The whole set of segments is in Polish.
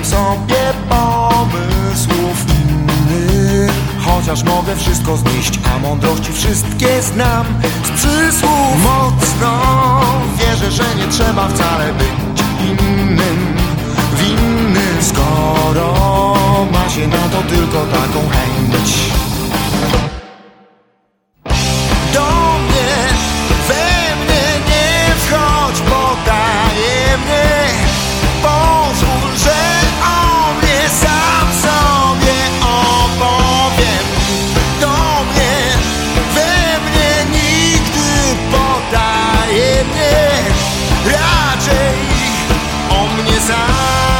w sobie pomysłów innych. Chociaż mogę wszystko znieść, a mądrości wszystkie znam z przysłów. Mocno wierzę, że nie trzeba wcale być innym, winny, skoro ma się na to tylko taką chęć. Do mnie, we mnie nie wchodź, podaje mnie. Pozwól, że o mnie sam sobie opowiem. Do mnie, we mnie nigdy, podaje mnie. Raczej o mnie sam.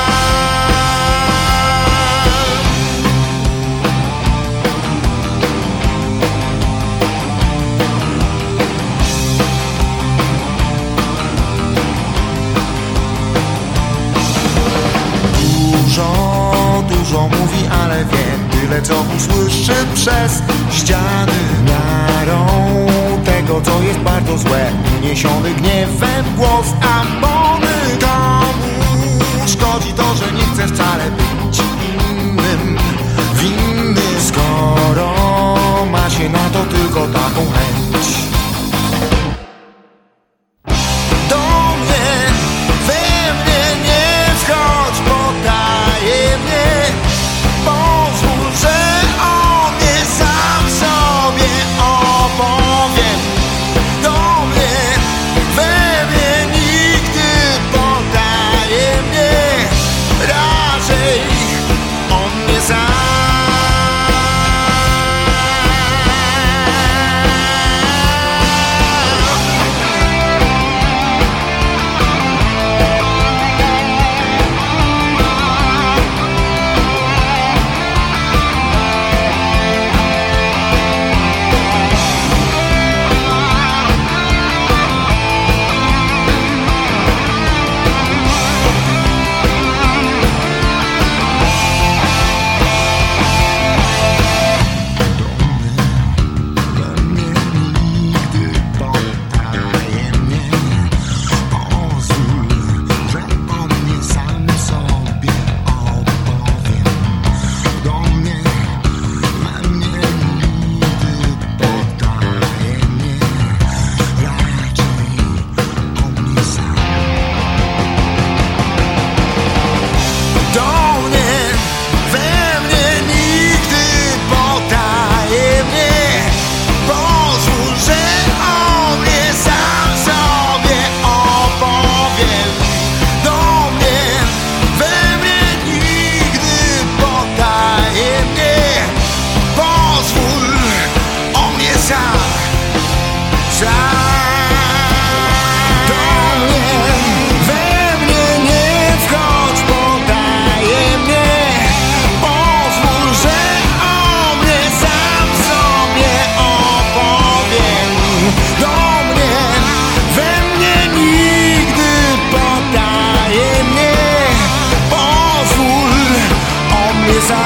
Dużo mówi, ale wie tyle, co usłyszy przez ściany. Miarą tego, co jest bardzo złe, uniesiony gniewem głos ambony. Komu szkodzi to, że nie chcę wcale być innym, winny, skoro ma się na to tylko taką chęć. Do mnie, we mnie nie wchodź, podaje mnie. Pozwól, że o mnie sam sobie opowiem. Do mnie, we mnie nigdy, podaje mnie. Raczej o mnie sam. Yes,